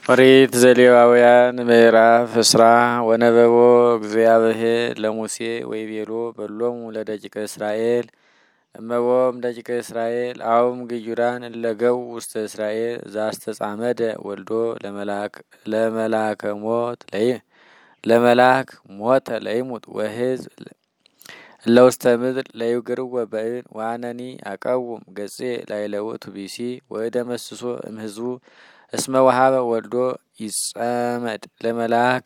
ኦሪት ዘሌዋውያን ምዕራፍ እስራ ወነበቦ እግዚአብሔር ለሙሴ ወይቤሎ በሎሙ ለደቂቀ እስራኤል እመቦም ደቂቀ እስራኤል አውም ግዩራን ለገው ውስተ እስራኤል ዛስተጻመደ ወልዶ ለመላክ ሞተ ለይሙት ወሕዝብ ለውስተ ምድር ለይግርወ በእን ዋነኒ አቀውም ገጼ ላይለውት ቢሲ ወደመስሶ እምህዝቡ እስመ ወሃበ ወልዶ ይጸመድ ለመላክ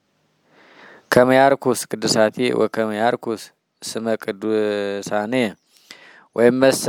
ከመያርኩስ ቅዱሳቲ ወከመያርኩስ ስመ ቅዱሳኔ ወይመሰ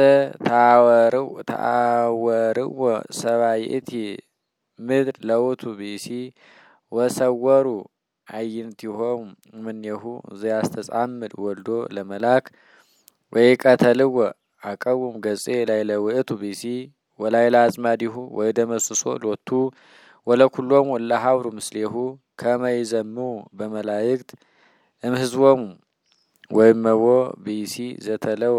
ታወርው ሰባይእቲ ምድር ለውቱ ቢሲ ወሰወሩ አይንቲሆም ምንየሁ ዘያስተጻምድ ወልዶ ለመላክ ወይቀተልወ አቀውም ገጼ ላይለውእቱ ቢሲ ወላይላ አጽማዲሁ ወይደመስሶ ሎቱ ወለኩሎም ወለሃብሩ ምስሌሁ ከመይዘሙ በመላእክት እምህዝቦሙ ወይመቦ ቢሲ ዘተለው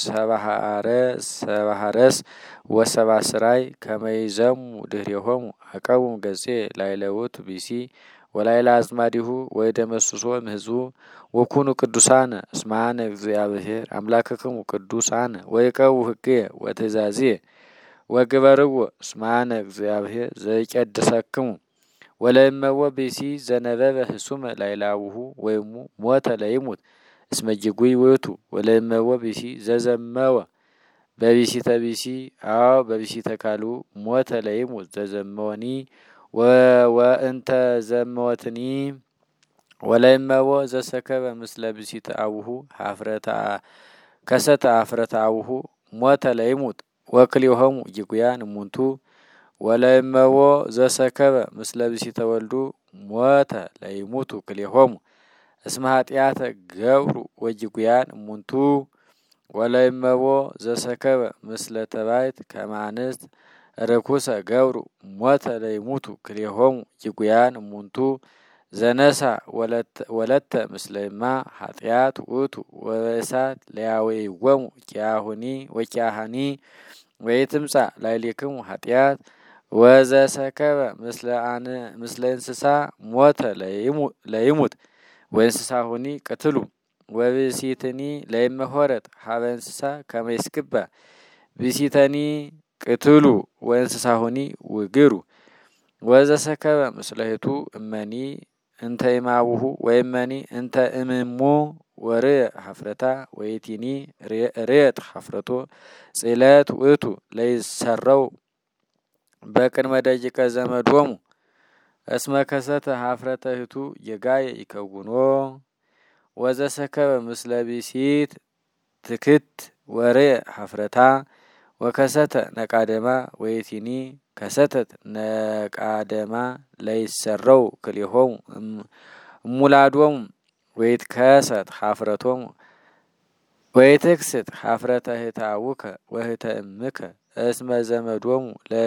ሰባሃረስ ወሰባስራይ ከመይዘሙ ድህሬሆሙ አቀውም ገጼ ላይለውት ቢሲ ወላይላ አጽማዲሁ ወይደመስሶ እምህዝቡ ወኩኑ ቅዱሳነ እስማነ እግዚአብሔር አምላክክሙ ቅዱሳነ ወይቀው ሕጌ ወትእዛዜ ወግበርዎ እስማነ እግዚአብሔር ዘይቀድሰክሙ ወለእመቦ ቢሲ ዘነበበ ህሱመ ላይላውሁ ወይሙ ሞተ ለይሙት እስመ ጅጉይ ውእቱ ወለእመቦ ቢሲ ዘዘመወ በቢሲተ ቢሲ አው በቢሲተ ካልኡ ሞተ ለይሙት ዘዘመወኒ ወእንተ ዘመወትኒ ወለእመቦ ዘሰከበ ምስለ ቢሲተ አቡሁ ከሰተ ኀፍረተ አቡሁ ሞተ ለይሙት ወክልኤሆሙ ጅጉያን እሙንቱ ወለእመቦ ዘሰከበ ምስለ ቢሲተ ወልዱ ሞተ ለይሙቱ ክልኤሆሙ እስመ ኃጢአተ ገብሩ ወጅጉያን እሙንቱ ወለእመቦ ዘሰከበ ምስለ ተባይት ከማንስት ርኩሰ ገብሩ ሞተ ለይሙቱ ክልኤሆሙ ጅጉያን እሙንቱ ዘነሳ ወለተ ምስለማ ኃጢአት ውእቱ ወበእሳት ለያዌይዎሙ ኪያሁኒ ወኪያሃኒ ወይትምጻ ላይሌክሙ ኃጢአት ወዘሰከበ ምስለ እንስሳ ሞተ ለይሙት ወእንስሳሁኒ ቅትሉ ወብሲትኒ ለይመሆረት ሀበ እንስሳ ከመይስክባ ብሲተኒ ቅትሉ ወእንስሳሁኒ ውግሩ ወዘሰከበ ምስለህቱ እመኒ እንተ ኢማቡሁ ወይመኒ እንተ እምሙ ወርየ ኀፍረታ ወይቲኒ ርየት ኀፍረቶ ጽለት ውእቱ ለይሰረው በቅድመ ደቂቀ ዘመዶሙ እስመ ከሰተ ኀፍረተ ህቱ የጋየ ይከውኖ ወዘሰከበ ምስለ ቢሲት ትክት ወርየ ኀፍረታ ወከሰተ ነቃደማ ወይቲኒ ከሰተት ነቃደማ ለይሰረው ክልኤሆሙ እሙላዶሙ ወይትከሰት ኀፍረቶሙ ወይትክስት ኀፍረተ ህታውከ ወህተ እምከ እስመ ዘመዶሙ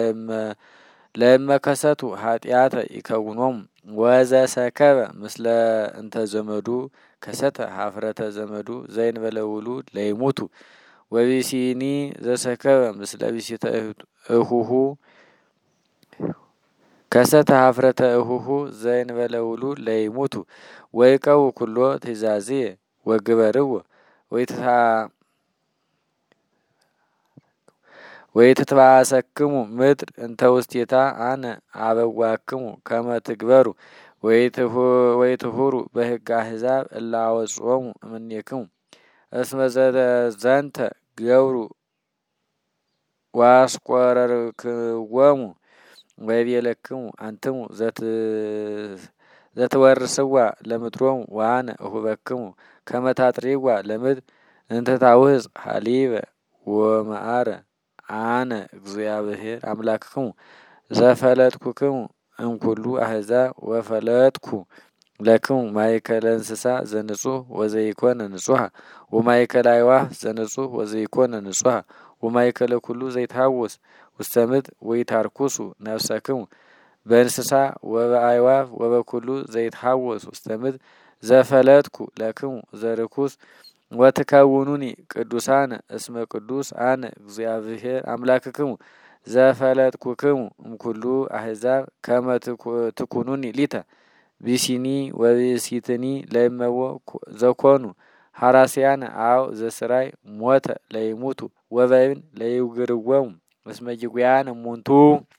ለእመከሰቱ ኃጢአተ ይከውኖሙ ወዘሰከበ ምስለ እንተ ዘመዱ ከሰተ ኀፍረተ ዘመዱ ዘእንበለ ውሉድ ለይሙቱ ወቢሲኒ ዘሰከበ ምስለ ቢሲተ እሁሁ ከሰተ ኀፍረተ እሁሁ ዘእንበለ ውሉድ ለይሙቱ ወይቀው ኩሎ ትእዛዜ ወግበርዎ ወይትትባሰክሙ ምድር እንተ ውስቴታ አነ አበዋክሙ ከመ ትግበሩ ወይትሁሩ በሕገ አሕዛብ እለ አወጽኦሙ እምኔክሙ እስመ ዘንተ ገብሩ ዋስቆረርክዎሙ ወይቤለክሙ አንትሙ ዘትወርስዋ ለምድሮሙ ወአነ እሁበክሙ ከመ ታጥሪዋ ለምድር እንተ ታውህዝ ሀሊበ ወመዓረ አነ እግዚአብሔር አምላክክሙ ዘፈለጥኩክሙ እምኩሉ አሕዛብ ወፈለጥኩ ለክሙ ማእከለ እንስሳ ዘንጹህ ወዘይኮነ ንጹሃ ወማእከለ አዕዋፍ ዘንጹህ ወዘይኮነ ንጹሃ ወማእከለ ኩሉ ዘይትሐወስ ውስተ ምድር ወይታርኩሱ ነፍሰክሙ በእንስሳ ወበአዕዋፍ ወበኩሉ ዘይትሐወስ ውስተ ምድር ዘፈለጥኩ ለክሙ ዘርኩስ ወትከውኑኒ ቅዱሳነ እስመ ቅዱስ አነ እግዚአብሔር አምላክክሙ ዘፈለጥኩክሙ እምኩሉ አሕዛብ ከመ ትኩኑኒ ሊተ ቢሲኒ ወቢሲትኒ ለይመዎ ዘኮኑ ሐራስያን አው ዘስራይ ሞተ ለይሙቱ ወበይን ለይውግርወሙ እስመ ጅጉያን እሙንቱ